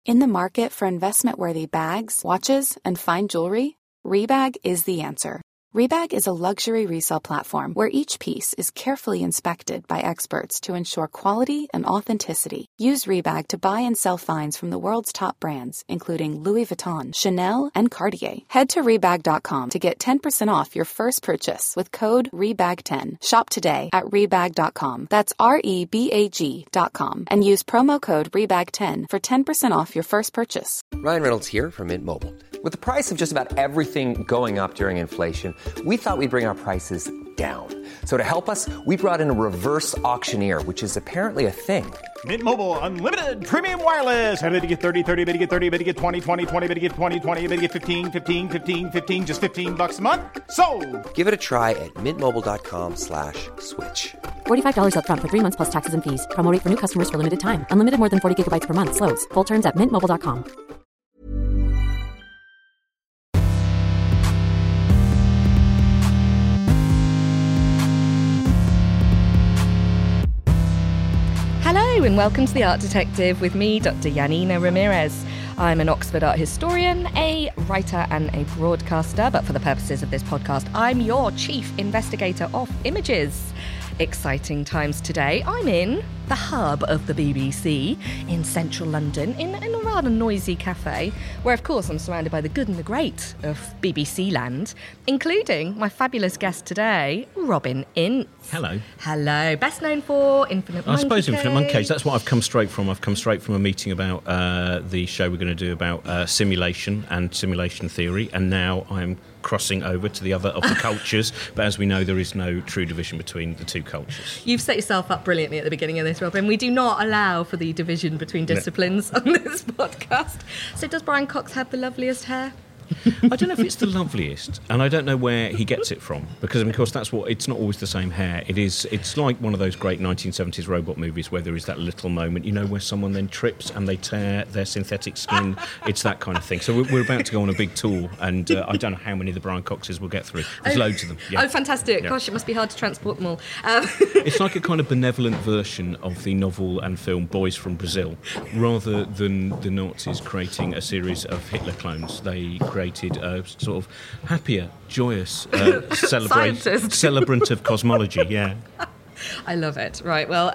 In the market for investment-worthy bags, watches, and fine jewelry, Rebag is the answer. Rebag is a luxury resale platform where each piece is carefully inspected by experts to ensure quality and authenticity. Use Rebag to buy and sell finds from the world's top brands, including Louis Vuitton, Chanel, and Cartier. Head to Rebag.com to get 10% off your first purchase with code REBAG10. Shop today at Rebag.com. That's REBAG.com. And use promo code REBAG10 for 10% off your first purchase. Ryan Reynolds here from Mint Mobile. With the price of just about everything going up during inflation, we thought we'd bring our prices down. So to help us, we brought in a reverse auctioneer, which is apparently a thing. Mint Mobile Unlimited Premium Wireless. How to get 30, 30, bit to get 30, bit to get 20, 20, 20, bit to get 20, 20, bit to get 15, 15, 15, 15, just $15 a month? Sold! Give it a try at mintmobile.com/switch. $45 up front for 3 months plus taxes and fees. Promo rate for new customers for limited time. Unlimited more than 40 gigabytes per month. Slows full terms at mintmobile.com. Hello and welcome to The Art Detective with me, Dr. Yanina Ramirez. I'm an Oxford art historian, a writer and a broadcaster, but for the purposes of this podcast, I'm your chief investigator of images. Exciting times today. I'm in the hub of the BBC in central London, in a rather noisy cafe, where of course I'm surrounded by the good and the great of BBC land, including my fabulous guest today, Robin Ince. Hello. Hello. Best known for Infinite Monkey I suppose Cage. Infinite Monkey Cage. That's what I've come straight from. I've come straight from a meeting about the show we're going to do about simulation and simulation theory, and now I'm crossing over to the other of the cultures, but as we know, there is no true division between the two cultures. You've set yourself up brilliantly at the beginning of this, Robin. We do not allow for the division between disciplines on this podcast. So does Brian Cox have the loveliest hair? I don't know if it's the loveliest, and I don't know where he gets it from, because of course it's not always the same hair. It's like one of those great 1970s robot movies where there is that little moment, where someone then trips and they tear their synthetic skin. It's that kind of thing. So we're about to go on a big tour, and I don't know how many of the Brian Coxes we'll get through. There's loads of them. Yeah. Oh, fantastic. Yeah. Gosh, it must be hard to transport them all. It's like a kind of benevolent version of the novel and film Boys from Brazil. Rather than the Nazis creating a series of Hitler clones, they created a sort of happier, joyous celebrant of cosmology, yeah. I love it. Right, well,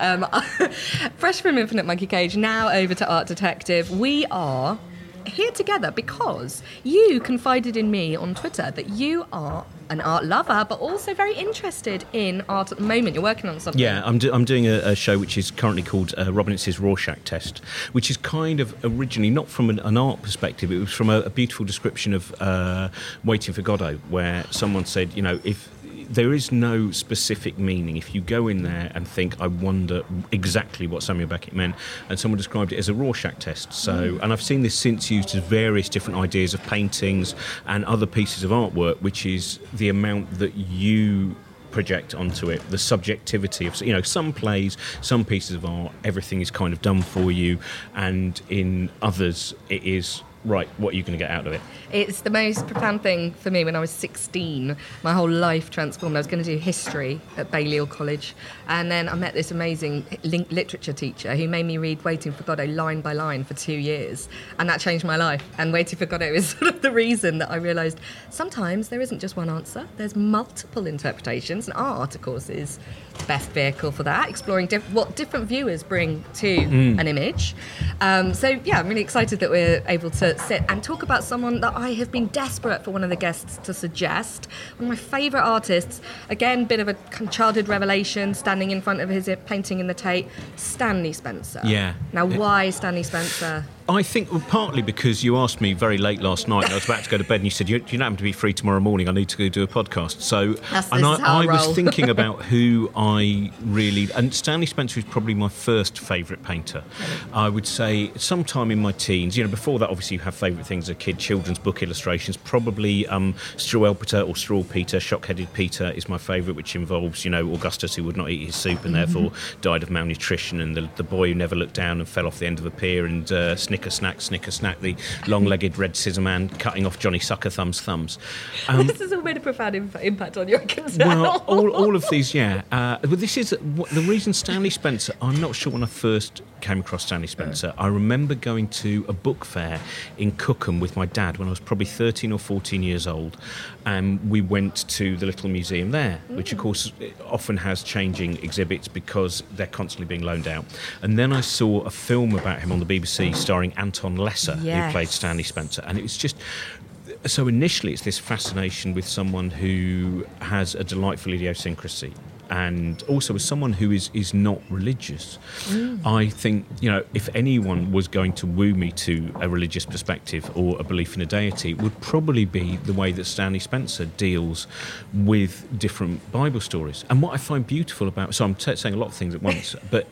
fresh from Infinite Monkey Cage, now over to Art Detective. We are here together because you confided in me on Twitter that you are an art lover, but also very interested in art at the moment. You're working on something. Yeah, I'm doing a show which is currently called Robin Ince's Rorschach Test, which is kind of originally not from an art perspective. It was from a beautiful description of Waiting for Godot, where someone said, if there is no specific meaning, if you go in there and think, I wonder exactly what Samuel Beckett meant, and someone described it as a Rorschach test. So, and I've seen this since used as various different ideas of paintings and other pieces of artwork, which is the amount that you project onto it, the subjectivity of, some plays, some pieces of art, everything is kind of done for you, and in others it is, right, what are you going to get out of it? It's the most profound thing for me. When I was 16, my whole life transformed. I was going to do history at Balliol College, and then I met this amazing literature teacher who made me read Waiting for Godot line by line for 2 years, and that changed my life. And Waiting for Godot is sort of the reason that I realised sometimes there isn't just one answer, there's multiple interpretations, and art, of course, is the best vehicle for that, exploring what different viewers bring to an image. So yeah, I'm really excited that we're able to sit and talk about someone that I have been desperate for one of the guests to suggest. One of my favourite artists, again, bit of a childhood revelation, standing in front of his painting in the Tate, Stanley Spencer. Yeah. Now, why Stanley Spencer? I think partly because you asked me very late last night, I was about to go to bed, and you said, you don't happen to be free tomorrow morning, I need to go do a podcast. So I was thinking about who I really... And Stanley Spencer is probably my first favourite painter. I would say sometime in my teens, before that obviously you have favourite things as a kid, children's book illustrations, probably Struwwelpeter or Struwwelpeter, Shock-Headed Peter is my favourite, which involves, Augustus who would not eat his soup and therefore died of malnutrition, and the boy who never looked down and fell off the end of a pier and snicker snack, the long-legged red scissor man cutting off Johnny Suckerthumb's thumbs. This has all made a profound impact on you, I can tell. Well, all of these, yeah. But this is the reason Stanley Spencer. I'm not sure when I first came across Stanley Spencer. I remember going to a book fair in Cookham with my dad when I was probably 13 or 14 years old, and we went to the little museum there, which of course often has changing exhibits because they're constantly being loaned out. And then I saw a film about him on the BBC starring Anton Lesser, who played Stanley Spencer, and it was just... So initially it's this fascination with someone who has a delightful idiosyncrasy, and also as someone who is not religious. I think, if anyone was going to woo me to a religious perspective or a belief in a deity, it would probably be the way that Stanley Spencer deals with different Bible stories. And what I find beautiful about... So I'm saying a lot of things at once, but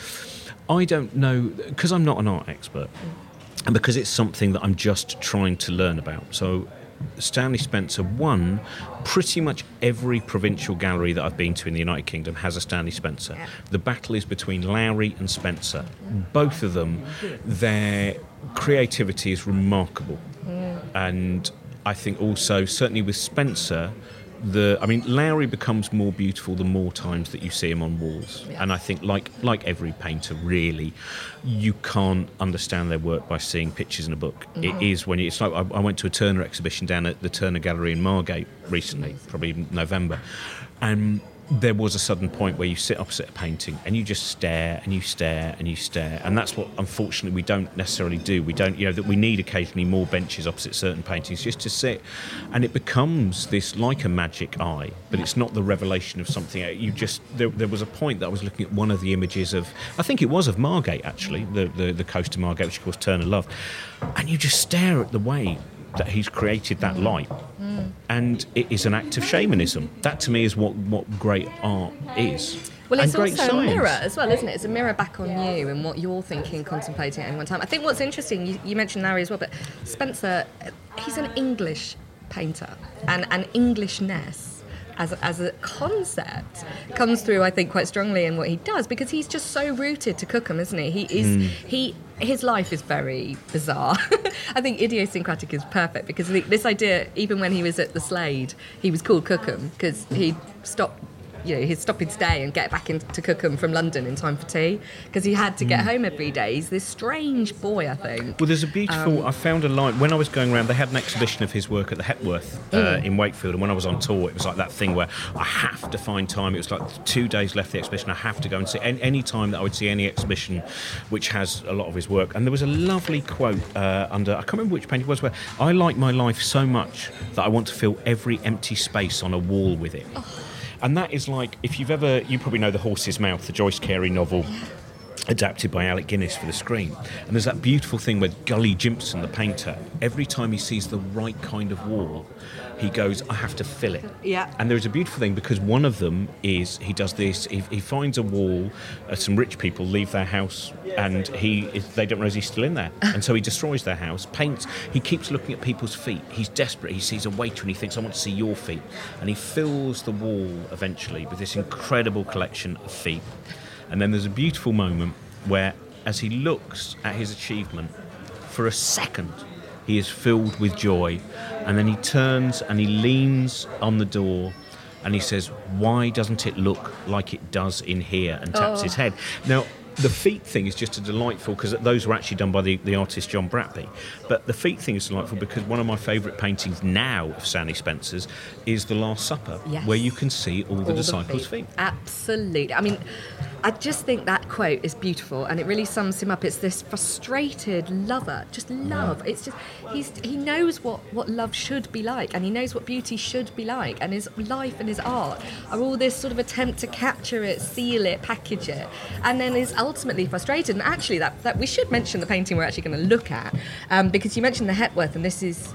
I don't know, because I'm not an art expert, and because it's something that I'm just trying to learn about. So Stanley Spencer, pretty much every provincial gallery that I've been to in the United Kingdom has a Stanley Spencer. Yeah. The battle is between Lowry and Spencer. Both of them, their creativity is remarkable. And I think also, certainly with Spencer, Lowry becomes more beautiful the more times that you see him on walls. Yeah. And I think, like every painter, really, you can't understand their work by seeing pictures in a book. It is when it's like I went to a Turner exhibition down at the Turner Gallery in Margate recently, probably in November, and there was a sudden point where you sit opposite a painting and you just stare and you stare and you stare, and that's what unfortunately we don't necessarily do. We don't, that we need occasionally more benches opposite certain paintings just to sit, and it becomes this like a magic eye, but it's not the revelation of something. There was a point that I was looking at one of the images of, I think it was of Margate actually, the coast of Margate, which of course Turner loved, and you just stare at the way that he's created that light. And it is an act of shamanism. That to me is what great art is. Well, it's great also science. A mirror as well, isn't it? It's a mirror back on you and what you're thinking, contemplating at any one time. I think what's interesting, you mentioned Larry as well, but Spencer, he's an English painter, and Englishness as a concept comes through, I think, quite strongly in what he does, because he's just so rooted to Cookham, isn't he? His life is very bizarre. I think idiosyncratic is perfect, because this idea, even when he was at the Slade, he was called Cookham because he'd stop he'd stop his day and get back into Cookham from London in time for tea, because he had to get home every day. He's this strange boy, I think. Well, there's a beautiful... I found a line... When I was going around, they had an exhibition of his work at the Hepworth in Wakefield, and when I was on tour, it was like that thing where I have to find time. It was like 2 days left of the exhibition. I have to go and see any time that I would see any exhibition which has a lot of his work. And there was a lovely quote under... I can't remember which painting it was, where I like my life so much that I want to fill every empty space on a wall with it. And that is like, if you probably know The Horse's Mouth, the Joyce Carey novel, adapted by Alec Guinness for the screen. And there's that beautiful thing where Gully Jimpson, the painter, every time he sees the right kind of wall, he goes, I have to fill it. Yeah. And there's a beautiful thing, because one of them is, he does this, he finds a wall, some rich people leave their house, and they don't realize he's still in there. And so he destroys their house, paints, he keeps looking at people's feet. He's desperate. He sees a waiter and he thinks, I want to see your feet. And he fills the wall eventually with this incredible collection of feet. And then there's a beautiful moment where, as he looks at his achievement, for a second, he is filled with joy, and then he turns and he leans on the door and he says, why doesn't it look like it does in here, and taps his head. Now, the feet thing is just a delightful, because those were actually done by the artist John Bratby. But the feet thing is delightful because one of my favourite paintings now of Stanley Spencer's is The Last Supper, where you can see all the disciples' feet. Absolutely. I mean, I just think that quote is beautiful, and it really sums him up. It's this frustrated lover, just love. It's just he knows what love should be like, and he knows what beauty should be like, and his life and his art are all this sort of attempt to capture it, seal it, package it, and then is ultimately frustrated. And actually, that we should mention the painting we're actually going to look at, because you mentioned the Hepworth, and this is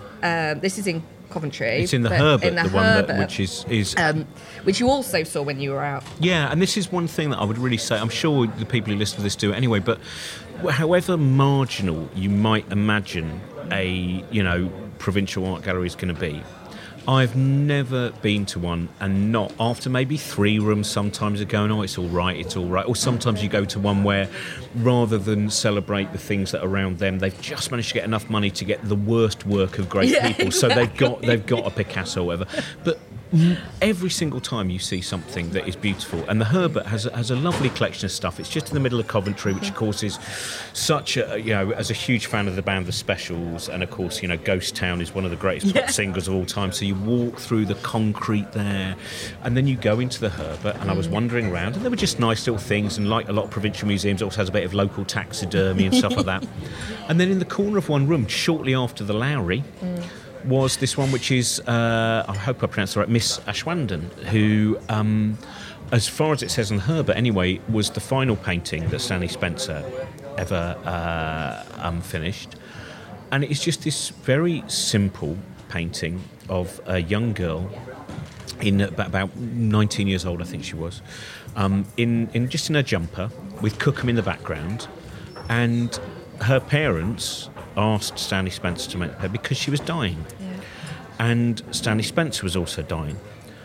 in Coventry. It's in the Herbert, one which is which you also saw when you were out. Yeah, and this is one thing that I would really say. I'm sure the people who listen to this do it anyway. But however marginal you might imagine a provincial art gallery is going to be, I've never been to one and not, after maybe 3 rooms sometimes, are going, oh, it's all right. Or sometimes you go to one where, rather than celebrate the things that are around them, they've just managed to get enough money to get the worst work of great people. Exactly. So they've got a Picasso or whatever. But every single time you see something that is beautiful, and the Herbert has a lovely collection of stuff. It's just in the middle of Coventry, which of course is such a, as a huge fan of the band The Specials, and of course, Ghost Town is one of the greatest pop singers of all time. So you walk through the concrete there, and then you go into the Herbert, and I was wandering around, and there were just nice little things, and like a lot of provincial museums, it also has a bit of local taxidermy and stuff like that. And then in the corner of one room, shortly after the Lowry, was this one which is, I hope I pronounced it right, Miss Ashwaubenon, who, as far as it says on Herbert anyway, was the final painting that Stanley Spencer ever finished. And it's just this very simple painting of a young girl in about 19 years old, I think she was, in just in her jumper with Cookham in the background, and her parents asked Stanley Spencer to make her because she was dying. And Stanley Spencer was also dying.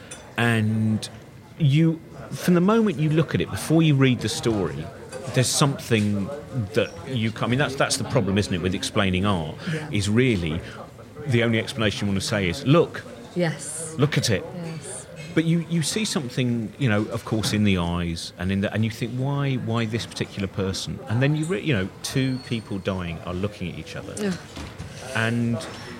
And you, from the moment you look at it, before you read the story, there's something that you can't... I mean, that's the problem, isn't it, with explaining art, is really the only explanation you want to say is, look. Yes. Look at it. Yes. But you see something, of course, in the eyes, and and you think, why this particular person? And then two people dying are looking at each other, and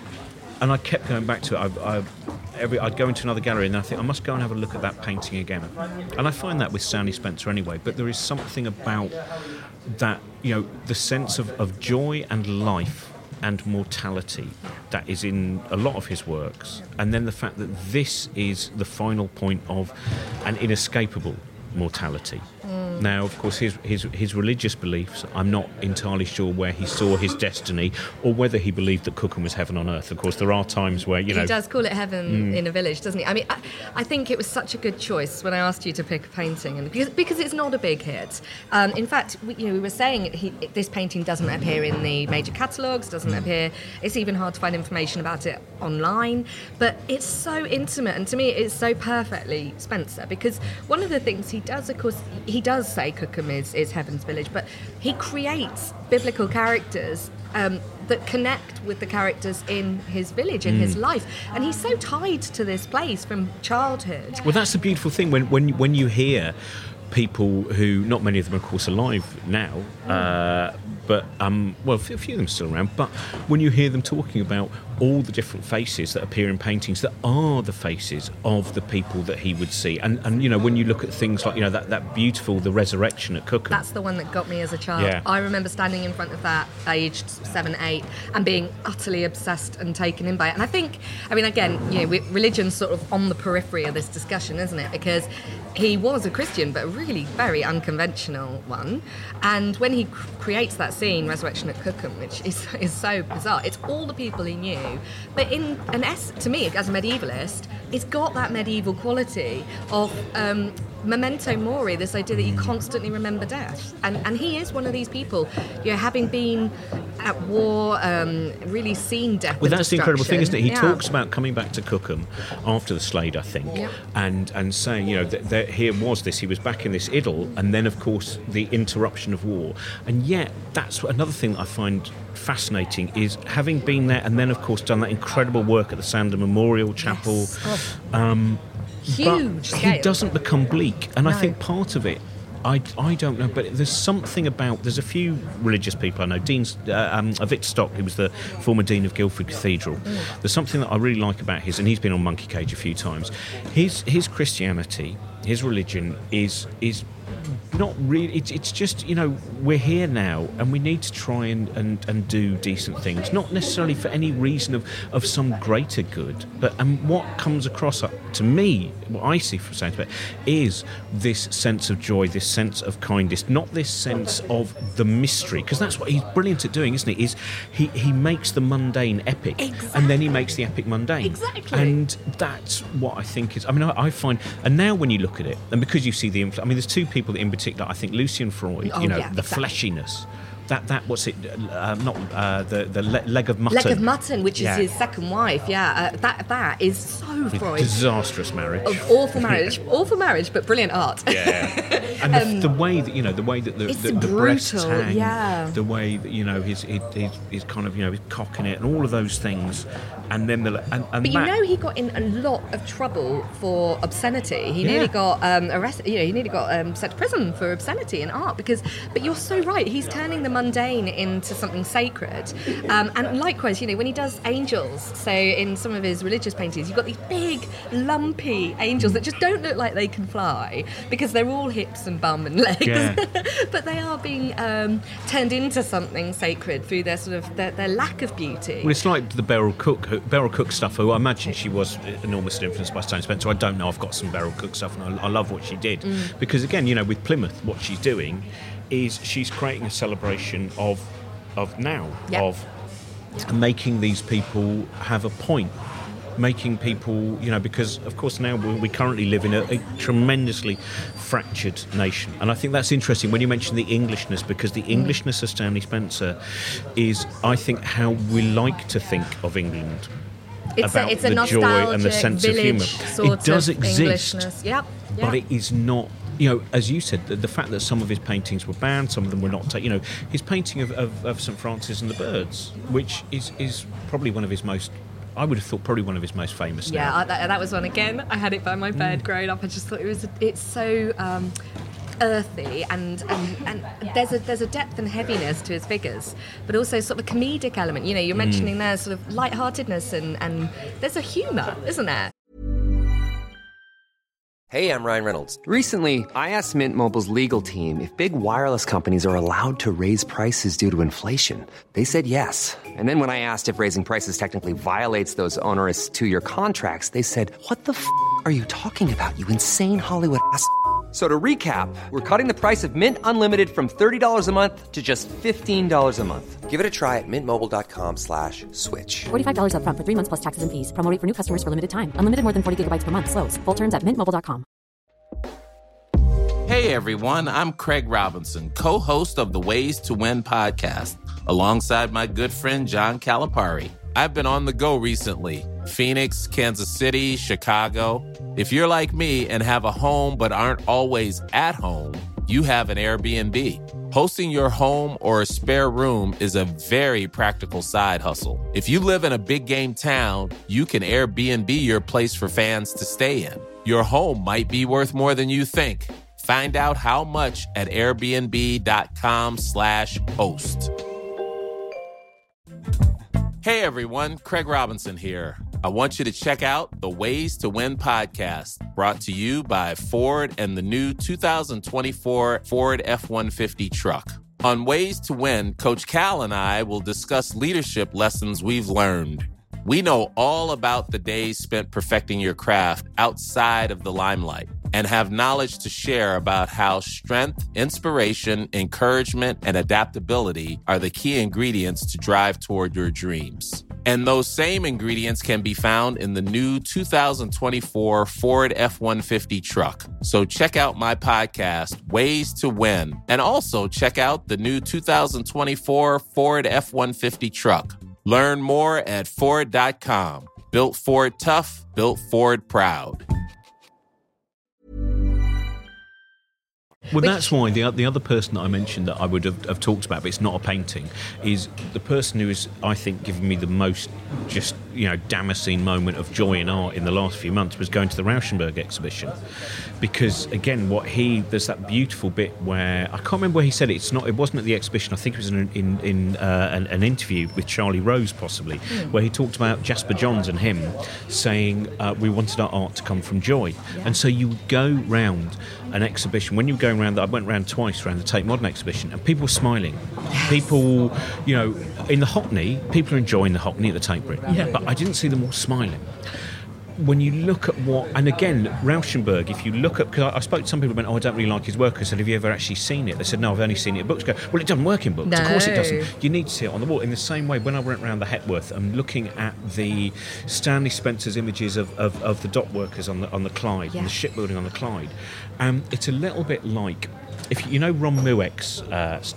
I kept going back to it. I'd go into another gallery and I think I must go and have a look at that painting again. And I find that with Stanley Spencer anyway. But there is something about that, the sense of joy and life and mortality that is in a lot of his works, and then the fact that this is the final point of an inescapable mortality. Now, of course, his religious beliefs, I'm not entirely sure where he saw his destiny or whether he believed that Cookham was heaven on earth. Of course, there are times where, He does call it heaven in a village, doesn't he? I mean, I think it was such a good choice when I asked you to pick a painting, and because it's not a big hit. In fact, we were saying this painting doesn't appear in the major catalogues, doesn't appear... It's even hard to find information about it online, but it's so intimate, and to me it's so perfectly Spencer, because one of the things he does, of course, he does say Cookham is heaven's village, but he creates biblical characters that connect with the characters in his village, in his life, and he's so tied to this place from childhood. Well, that's the beautiful thing when you hear people who, not many of them, of course, alive now, but a few of them still around. But when you hear them talking about all the different faces that appear in paintings that are the faces of the people that he would see, and when you look at things like that beautiful The Resurrection at Cookham. That's the one that got me as a child. Yeah. I remember standing in front of that, aged 7, 8, and being utterly obsessed and taken in by it. And I think, again, religion's sort of on the periphery of this discussion, isn't it? Because he was a Christian, but a really very unconventional one. And when he creates that scene, Resurrection at Cookham, which is so bizarre, it's all the people he knew. But to me, as a medievalist, it's got that medieval quality of memento mori, this idea that you constantly remember death. And he is one of these people, having been at war, really seen death. Well, that's the incredible thing, isn't it? He Yeah. talks about coming back to Cookham after the Slade, I think, and saying, that here was this, he was back in this idyll, and then, of course, the interruption of war. And yet, that's another thing that I find fascinating, is having been there and then, of course, done that incredible work at the Sander Memorial Chapel. Yes. But Huge he scale. doesn't become bleak, and I No. think part of it, I don't know, but there's something about... There's a few religious people I know. Victor Stock, who was the former Dean of Guildford Cathedral. There's something that I really like about his, and he's been on Monkey Cage a few times. His Christianity, his religion is not really... It's just, we're here now, and we need to try and do decent things. Not necessarily for any reason of some greater good, but what comes across to me, what I see from Saint Spencer, is this sense of joy, this sense of kindness, not this sense of the mystery, because that's what he's brilliant at doing, isn't he? Is he makes the mundane epic, and then he makes the epic mundane. Exactly. And that's what I think is... I find... And now when you look at it, and because you see the... there's two people in particular, I think Lucian Freud, the exactly. fleshiness that what's it? Not the leg of mutton. Leg of mutton, which is his second wife. Yeah, that is so Freud. Disastrous marriage. Awful marriage. Awful marriage, but brilliant art. Yeah. And the way that the breasts hang, the way that he's kind of he's cocking it, and all of those things, and then but he got in a lot of trouble for obscenity. He nearly got arrested. He nearly got sent to prison for obscenity in art But you're so right. He's turning the mundane into something sacred, and likewise, when he does angels. So in some of his religious paintings, you've got these big, lumpy angels that just don't look like they can fly because they're all hips and bum and legs, but they are being turned into something sacred through their sort of their lack of beauty. Well, it's like the Beryl Cook stuff. Who I imagine she was enormously influenced by Stone Spencer. I don't know. I've got some Beryl Cook stuff, and I love what she did because again, with Plymouth, what she's doing is she's creating a celebration of now, of making these people have a point. Making people, because of course now we currently live in a tremendously fractured nation, and I think that's interesting when you mention the Englishness, because the Englishness of Stanley Spencer is, I think, how we like to think of England. It's a the joy and the sense of humour. It does exist, Yep. but it is not. As you said, the fact that some of his paintings were banned, some of them were not taken. His painting of St Francis and the Birds, which is probably one of his most. I would have thought probably one of his most famous. Yeah, that was one again. I had it by my bed growing up. I just thought it's so earthy and there's a depth and heaviness to his figures, but also sort of a comedic element. You're mentioning there sort of lightheartedness and there's a humour, isn't there? Hey, I'm Ryan Reynolds. Recently, I asked Mint Mobile's legal team if big wireless companies are allowed to raise prices due to inflation. They said yes. And then when I asked if raising prices technically violates those onerous 2-year contracts, they said, "What the f*** are you talking about, you insane Hollywood ass?" So to recap, we're cutting the price of Mint Unlimited from $30 a month to just $15 a month. Give it a try at mintmobile.com/switch. $45 up front for 3 months plus taxes and fees. Promo rate for new customers for limited time. Unlimited more than 40 gigabytes per month. Slows full terms at mintmobile.com. Hey everyone, I'm Craig Robinson, co-host of the Ways to Win podcast, alongside my good friend John Calipari. I've been on the go recently. Phoenix, Kansas City, Chicago. If you're like me and have a home but aren't always at home, you have an Airbnb. Hosting your home or a spare room is a very practical side hustle. If you live in a big game town, you can Airbnb your place for fans to stay in. Your home might be worth more than you think. Find out how much at airbnb.com/host. Hey everyone, Craig Robinson here. I want you to check out the Ways to Win podcast, brought to you by Ford and the new 2024 Ford F-150 truck. On Ways to Win, Coach Cal and I will discuss leadership lessons we've learned. We know all about the days spent perfecting your craft outside of the limelight and have knowledge to share about how strength, inspiration, encouragement, and adaptability are the key ingredients to drive toward your dreams. And those same ingredients can be found in the new 2024 Ford F-150 truck. So check out my podcast, Ways to Win, and also check out the new 2024 Ford F-150 truck. Learn more at Ford.com. Built Ford tough, built Ford proud. Well, that's why the other person that I mentioned that I would have talked about, but it's not a painting, is the person who is, I think, giving me the most just, Damascene moment of joy in art in the last few months was going to the Rauschenberg exhibition. Because, again, there's that beautiful bit where, I can't remember where he said it, it wasn't at the exhibition, I think it was in an interview with Charlie Rose, possibly, where he talked about Jasper Johns and him saying, we wanted our art to come from joy. Yeah. And so you go round an exhibition, when you go around, I went round twice around the Tate Modern exhibition, and people were smiling. Yes. People, in the Hockney, people are enjoying the Hockney at the Tate Britain, but I didn't see them all smiling. When you look at and again, Rauschenberg, if you look at, because I spoke to some people who went, I don't really like his work. I said, have you ever actually seen it? They said, no, I've only seen it in books. I go, well, it doesn't work in books. No. Of course it doesn't. You need to see it on the wall. In the same way, when I went around the Hepworth, I'm looking at the Stanley Spencer's images of the dock workers on the Clyde, and the shipbuilding on the Clyde. It's a little bit like, if you know Ron Mueck's stuff,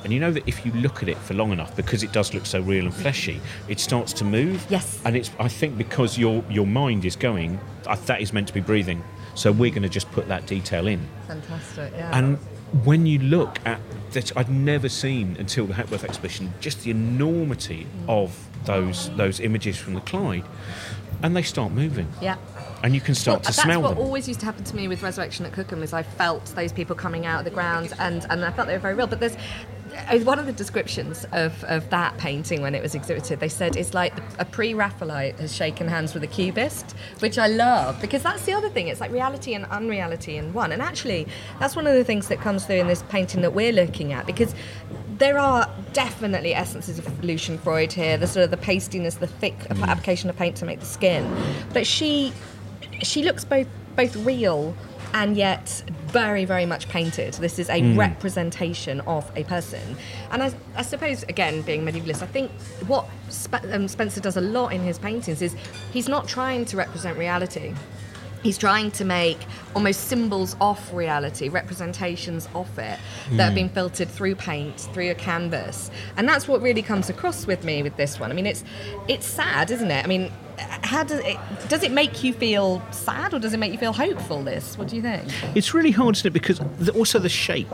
And you know that if you look at it for long enough, because it does look so real and fleshy, it starts to move. Yes. And it's, I think, because your mind is going, that is meant to be breathing. So we're going to just put that detail in. Fantastic, yeah. And when you look at that, I'd never seen until the Hepworth exhibition just the enormity of those images from the Clyde, and they start moving. Yeah. And you can start to smell them. That's what always used to happen to me with Resurrection at Cookham, is I felt those people coming out of the ground, and I felt they were very real. But there's one of the descriptions of that painting when it was exhibited, they said it's like a pre-Raphaelite has shaken hands with a cubist, which I love, because that's the other thing. It's like reality and unreality in one. And actually, that's one of the things that comes through in this painting that we're looking at, because there are definitely essences of Lucian Freud here, the sort of the pastiness, the thick application of paint to make the skin. But she looks both real and yet very, very much painted. This is a representation of a person. And I suppose, again, being medievalist, I think what Spencer does a lot in his paintings is he's not trying to represent reality. He's trying to make almost symbols of reality, representations of it, that have been filtered through paint, through a canvas. And that's what really comes across with me with this one. I mean, it's sad, isn't it? I mean, how does it make you feel sad, or does it make you feel hopeful, this? What do you think? It's really hard, isn't it? Because also the shape.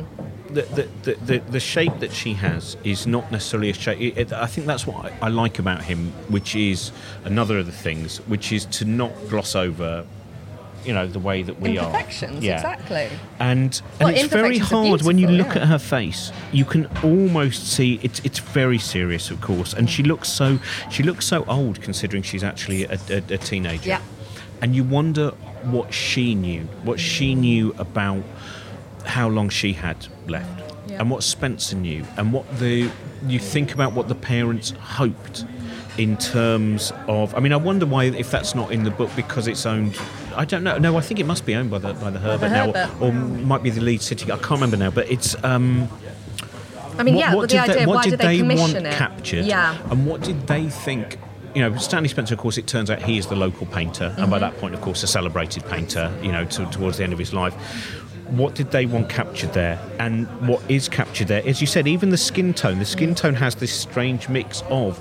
The shape that she has is not necessarily a shape. I think that's what I like about him, which is another of the things, which is to not gloss over, the way that we are. Imperfections, exactly. And it's very hard when you look at her face. You can almost see it's very serious, of course, and she looks so old considering she's actually a teenager. Yeah. And you wonder what she knew about how long she had left, and what Spencer knew, and you think about what the parents hoped in terms of. I mean, I wonder why, if that's not in the book, because it's owned. I don't know. No, I think it must be owned by the Herbert now, or might be the Leeds City. I can't remember now, but it's. I mean, what did they want it? captured? Yeah. And what did they think? Stanley Spencer, of course, it turns out he is the local painter, and by that point, of course, a celebrated painter. Towards the end of his life. What did they want captured there? And what is captured there? As you said, even the skin tone. The skin tone has this strange mix of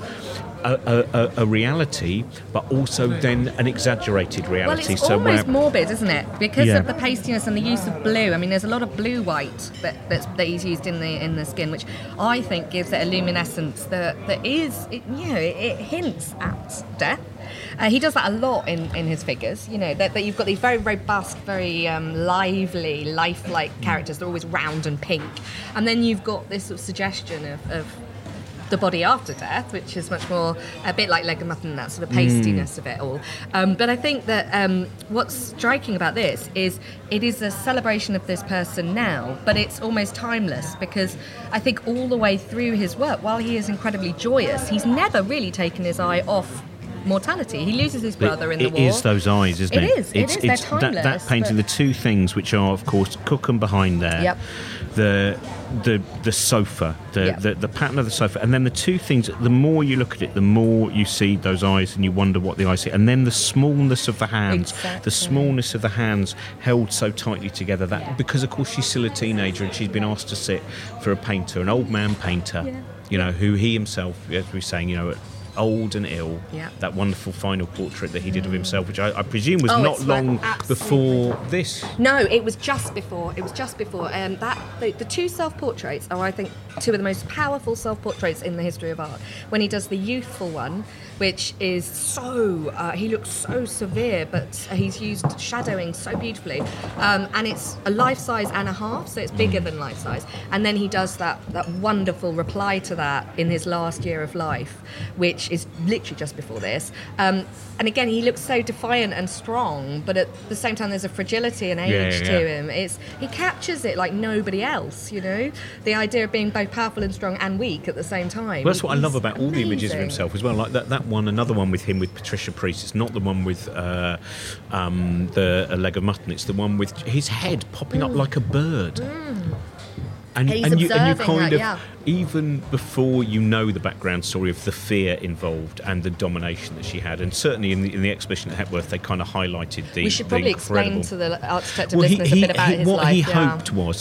a reality, but also then an exaggerated reality. Well, it's almost morbid, isn't it? Because of the pastiness and the use of blue. I mean, there's a lot of blue-white that he's used in the skin, which I think gives it a luminescence that it hints at death. He does that a lot in his figures, that you've got these very robust, very lively, lifelike characters. They're always round and pink. And then you've got this sort of suggestion of the body after death, which is much more a bit like Leg of Mutton, that sort of pastiness of it all. But I think that what's striking about this is it is a celebration of this person now, but it's almost timeless, because I think all the way through his work, while he is incredibly joyous, he's never really taken his eye off mortality. He loses his brother in the war. It is those eyes, isn't it? It is. They're timeless. That painting, the two things, which are, of course, Cookham behind there. Yep. The sofa, the pattern of the sofa, and then the two things. The more you look at it, the more you see those eyes, and you wonder what the eyes see. And then the smallness of the hands, the smallness of the hands held so tightly together. Because of course she's still a teenager, and she's been asked to sit for a painter, an old man painter, who he himself, as we were saying, old and ill. Yeah. That wonderful final portrait that he did of himself, which I presume was not long before this. No, it was just before. The two self-portraits are, I think, two of the most powerful self-portraits in the history of art. When he does the youthful one, which is he looks so severe, but he's used shadowing so beautifully, and it's a life size and a half, so it's bigger than life size. And then he does that wonderful reply to that in his last year of life, which is literally just before this. And again, he looks so defiant and strong, but at the same time, there's a fragility and age to him. He captures it like nobody else, the idea of being both powerful and strong and weak at the same time. Well, that's what I love about all the images of himself as well. Like that one, another one with him with Patricia Priest. It's not the one with the Leg of Mutton. It's the one with his head popping up like a bird. And you kind of, even before you know the background story of the fear involved and the domination that she had, and certainly in the exhibition at Hepworth, they kind of highlighted the. We should probably explain to the Arts Detective well, listeners a bit about his life. What he hoped was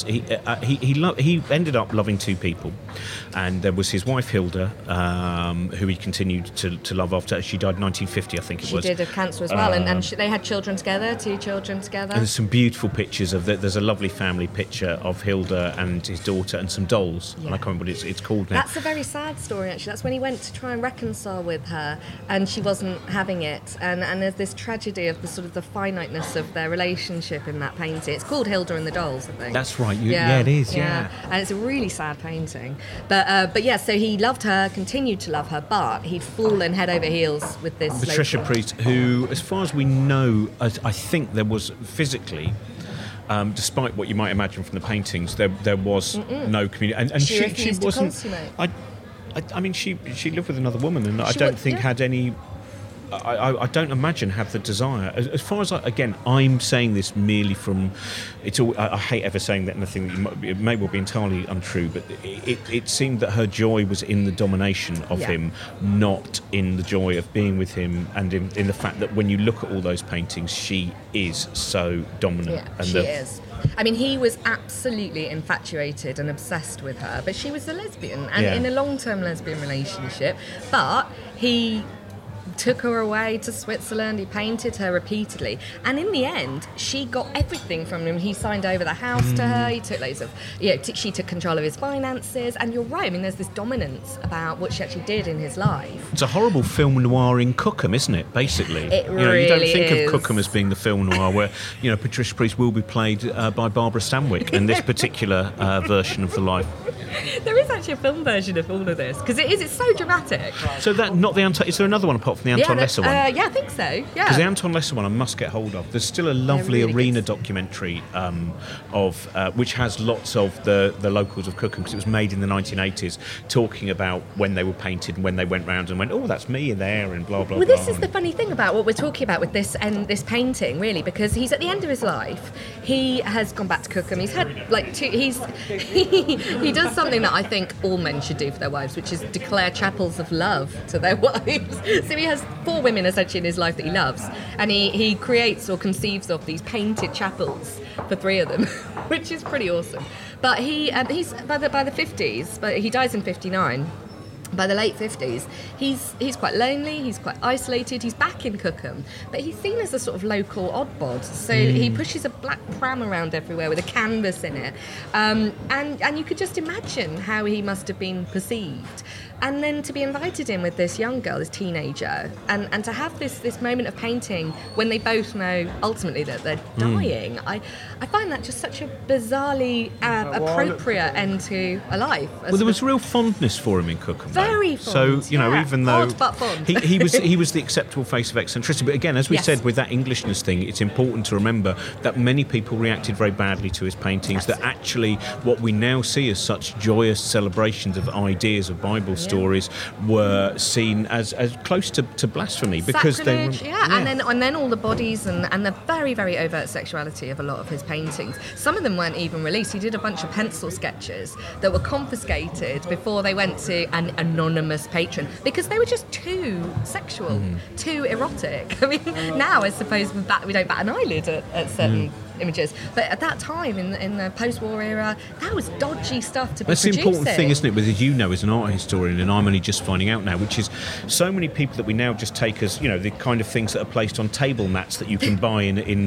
he ended up loving two people, and there was his wife Hilda, who he continued to love after she died in 1950, I think it was. She did of cancer as well, and they had children together, 2 children together. And there's some beautiful pictures of that. There's a lovely family picture of Hilda and his daughter and some dolls. Yeah. And I can't remember what it's called now. That's a very sad story, actually. That's when he went to try and reconcile with her, and she wasn't having it. And there's this tragedy of the sort of the finiteness of their relationship in that painting. It's called Hilda and the Dolls, I think. That's right. Yeah, it is. Yeah. And it's a really sad painting. But yeah, so he loved her, continued to love her, but he'd fallen head over heels with this Patricia Priest, who, as far as we know, I think there was physically. Despite what you might imagine from the paintings, there was no community, and she wasn't. To consummate. I mean, she lived with another woman, and I don't think had any. I don't imagine have the desire. As far as I'm saying this merely from. It's all. I hate ever saying that anything. It may well be entirely untrue, but it seemed that her joy was in the domination of him, not in the joy of being with him, and in the fact that when you look at all those paintings, she is so dominant. Yeah, and she is. I mean, he was absolutely infatuated and obsessed with her, but she was a lesbian and in a long-term lesbian relationship. But he took her away to Switzerland, he painted her repeatedly, and in the end she got everything from him. He signed over the house to her, he took loads of she took control of his finances, and you're right, I mean there's this dominance about what she actually did in his life. It's a horrible film noir in Cookham, isn't it, basically? It really you don't think is. of Cookham as being the film noir where Patricia Priest will be played by Barbara Stanwyck in this particular version of the life. There is actually a film version of all of this, because it's so dramatic. So that not the Anton. Is there another one apart from the Anton Lesser one? Yeah, I think so. Yeah. Because the Anton Lesser one I must get hold of. There's still a lovely arena documentary which has lots of the locals of Cookham, because it was made in the 1980s, talking about when they were painted and when they went round and went, oh, that's me in there, and blah blah. Well, this is the funny thing about what we're talking about with this and this painting, really, because he's at the end of his life. He has gone back to Cookham. He's had he does something that I think all men should do for their wives, which is declare chapels of love to their wives. So he has 4 women essentially in his life that he loves, and he creates or conceives of these painted chapels for 3 of them, which is pretty awesome. But he's by the 50s, but he dies in 59. By the late 50s, he's quite lonely, he's quite isolated, he's back in Cookham, but he's seen as a sort of local oddbod. So he pushes a black pram around everywhere with a canvas in it. And you could just imagine how he must have been perceived. And then to be invited in with this young girl, this teenager, and to have this moment of painting when they both know ultimately that they're dying, I find that just such a bizarrely appropriate end to a life. Well, there was real fondness for him in Cookham. Very fond. So, even though odd but fond. he was the acceptable face of eccentricity. But again, as we said, with that Englishness thing, it's important to remember that many people reacted very badly to his paintings. Absolutely. That actually what we now see as such joyous celebrations of ideas of Bible stories were seen as close to blasphemy, because sacrilege, they were, and then all the bodies and the very, very overt sexuality of a lot of his paintings. Some of them weren't even released. He did a bunch of pencil sketches that were confiscated before they went to an anonymous patron, because they were just too sexual, too erotic. I mean, now I suppose we don't bat an eyelid at certain images, but at that time in the post-war era, that was dodgy stuff to be That's producing. the important thing, isn't it, with as an art historian, and I'm only just finding out now, which is so many people that we now just take as the kind of things that are placed on table mats that you can buy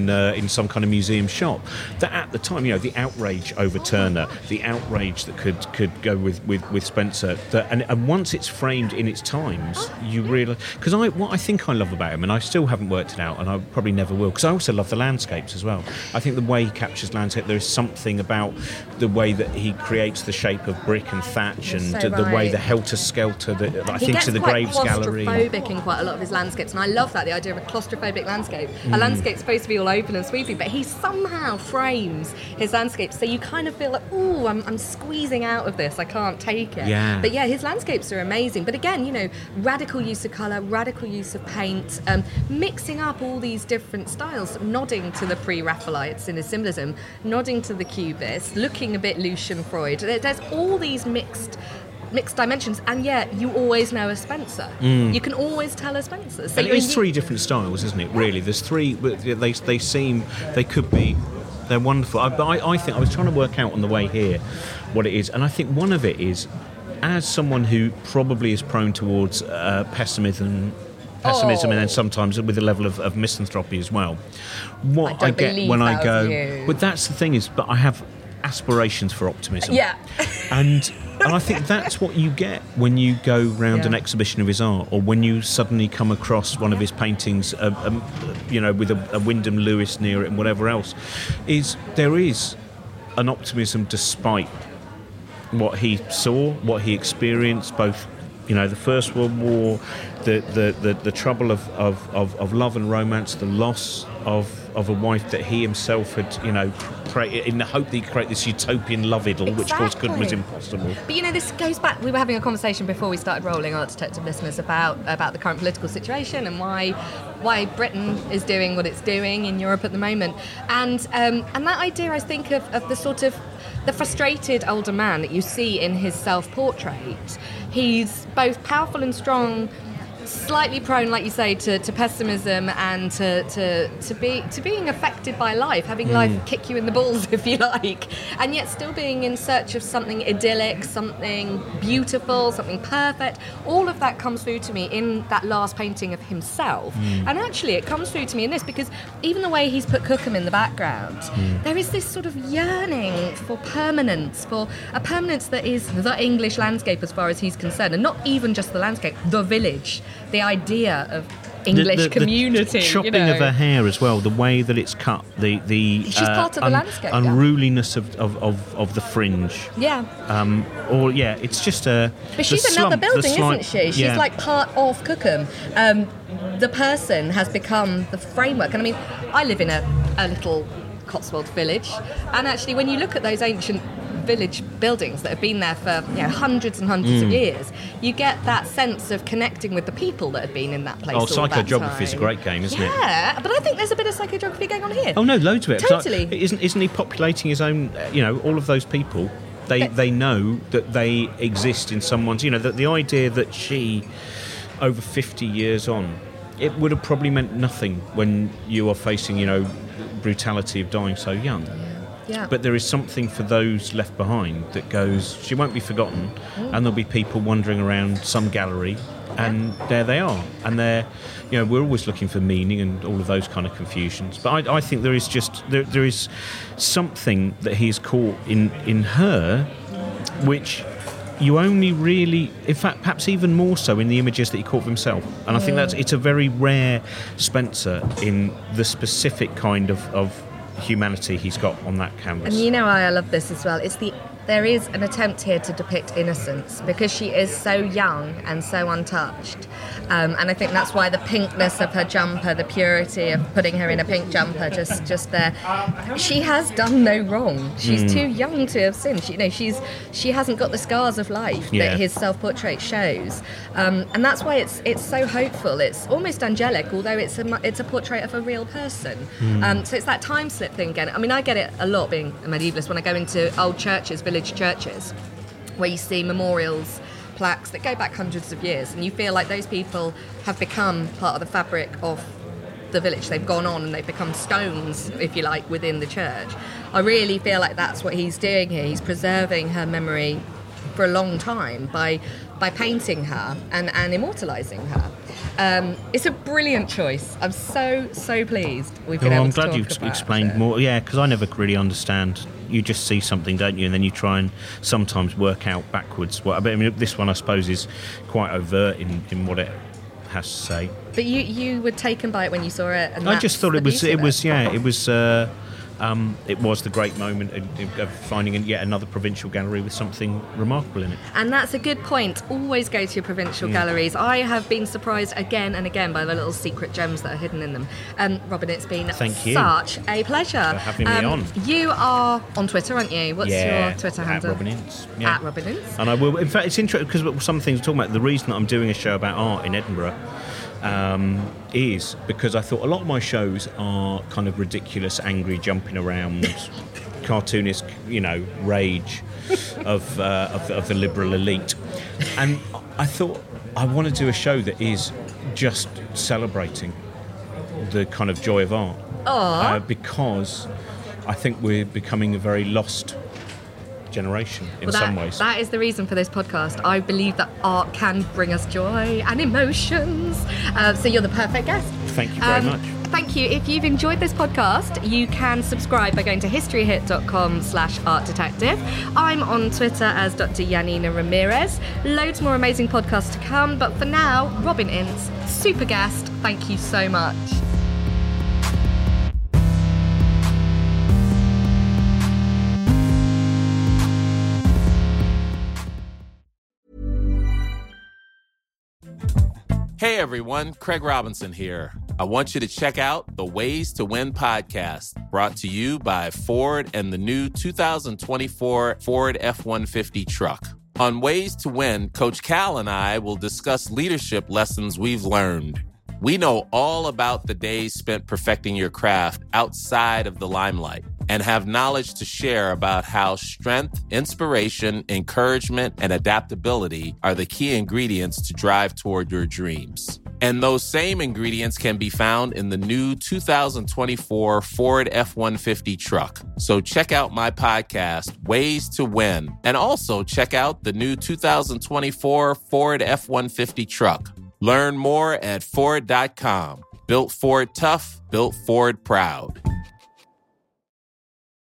in some kind of museum shop, that at the time, the outrage over Turner, the outrage that could go with Spencer, and once it's framed in its times, you realise, because what I think I love about him, and I still haven't worked it out, and I probably never will, because I also love the landscapes as well. I think the way he captures landscape, there is something about the way that he creates the shape of brick and thatch, and the way the helter-skelter that I think to the Graves Gallery. He gets quite claustrophobic in quite a lot of his landscapes, and I love that, the idea of a claustrophobic landscape. A landscape's supposed to be all open and sweeping, but he somehow frames his landscapes so you kind of feel like, ooh, I'm squeezing out of this, I can't take it. Yeah. But his landscapes are amazing. But again, radical use of colour, radical use of paint, mixing up all these different styles, nodding to the pre-Raphaelites in his symbolism, nodding to the Cubists, looking a bit Lucian Freud. There's all these mixed mixed dimensions, and yet you always know a Spencer. You can always tell a Spencer. So and it's three different styles, isn't it? Really, there's three. They seem they could be. They're wonderful. I think I was trying to work out on the way here what it is, and I think one of it is, as someone who probably is prone towards pessimism, and then sometimes with a level of misanthropy as well. What I get when I go, but that's the thing is, but I have aspirations for optimism. Yeah. And I think that's what you get when you go round an exhibition of his art, or when you suddenly come across one of his paintings, with a Wyndham Lewis near it and whatever else, is there is an optimism despite what he saw, what he experienced, both, the First World War, the trouble of love and romance, the loss of a wife that he himself had, created in the hope that he could create this utopian love idyll, which of course was impossible. But this goes back. We were having a conversation before we started rolling, Art Detective listeners, about the current political situation and why Britain is doing what it's doing in Europe at the moment, and that idea, I think, of the sort of the frustrated older man that you see in his self-portrait. He's both powerful and strong, slightly prone, like you say, to pessimism and to being affected by life, having life kick you in the balls, if you like, and yet still being in search of something idyllic, something beautiful, something perfect. All of that comes through to me in that last painting of himself, and actually it comes through to me in this, because even the way he's put Cookham in the background, there is this sort of yearning for permanence, for a permanence that is the English landscape as far as he's concerned, and not even just the landscape, the village. The idea of English community, the chopping of her hair as well, the way that it's cut, she's part of the landscape, unruliness of the fringe. Yeah. It's just a. But she's another building, isn't she? She's like part of Cookham. The person has become the framework, and I mean, I live in a little Cotswold village, and actually, when you look at those ancient village buildings that have been there for hundreds and hundreds of years, you get that sense of connecting with the people that have been in that place. Psychogeography is a great game, isn't it? Yeah, but I think there's a bit of psychogeography going on here. Oh no, loads of it. Totally. Isn't he populating his own? All of those people. They know that they exist in someone's. The idea that she, over 50 years on, it would have probably meant nothing when you are facing brutality of dying so young. Yeah. But there is something for those left behind that goes, she won't be forgotten, and there'll be people wandering around some gallery, and there they are. And they're, we're always looking for meaning and all of those kind of confusions. But I think there is just, there is something that he's caught in her, which you only really, in fact, perhaps even more so in the images that he caught of himself. And I think it's a very rare Spencer in the specific kind of humanity he's got on that canvas. And why I love this as well? There is an attempt here to depict innocence, because she is so young and so untouched. And I think that's why the pinkness of her jumper, the purity of putting her in a pink jumper, just there. She has done no wrong. She's too young to have sinned. She hasn't got the scars of life that his self-portrait shows. And that's why it's so hopeful. It's almost angelic, although it's a portrait of a real person. So it's that time slip thing again. I mean, I get it a lot being a medievalist when I go into old churches, village churches, where you see memorials, plaques that go back hundreds of years, and you feel like those people have become part of the fabric of the village. They've gone on and they've become stones, if you like, within the church. I really feel like that's what he's doing here. He's preserving her memory for a long time by painting her and immortalising her. It's a brilliant choice. I'm so pleased we've been able to talk about it. I'm glad you explained more. Yeah, because I never really understand. You just see something, don't you? And then you try and sometimes work out backwards. I mean, this one, I suppose, is quite overt in what it has to say. But you were taken by it when you saw it. And I just thought it was the great moment of finding yet another provincial gallery with something remarkable in it. And that's a good point. Always go to your provincial galleries. I have been surprised again and again by the little secret gems that are hidden in them. Robin, it's been such a pleasure. For having me on. You are on Twitter, aren't you? What's your Twitter handle? Robin Ince. Yeah. At Robin Ince. And I will. In fact, it's interesting because some things we're talking about. The reason that I'm doing a show about art in Edinburgh is because I thought a lot of my shows are kind of ridiculous, angry, jumping around cartoonist, rage of the liberal elite. And I thought I want to do a show that is just celebrating the kind of joy of art, because I think we're becoming a very lost generation in some ways. That is the reason for this podcast. I believe that art can bring us joy and emotions. So you're the perfect guest. Thank you very much. Thank you. If you've enjoyed this podcast, you can subscribe by going to historyhit.com/artdetective. I'm on Twitter as Dr. Yanina Ramirez. Loads more amazing podcasts to come. But for now, Robin Ince, super guest. Thank you so much. Hey everyone, Craig Robinson here. I want you to check out the Ways to Win podcast, brought to you by Ford and the new 2024 Ford F-150 truck. On Ways to Win, Coach Cal and I will discuss leadership lessons we've learned. We know all about the days spent perfecting your craft outside of the limelight and have knowledge to share about how strength, inspiration, encouragement, and adaptability are the key ingredients to drive toward your dreams. And those same ingredients can be found in the new 2024 Ford F-150 truck. So check out my podcast, Ways to Win, and also check out the new 2024 Ford F-150 truck. Learn more at Ford.com. Built Ford tough, built Ford proud.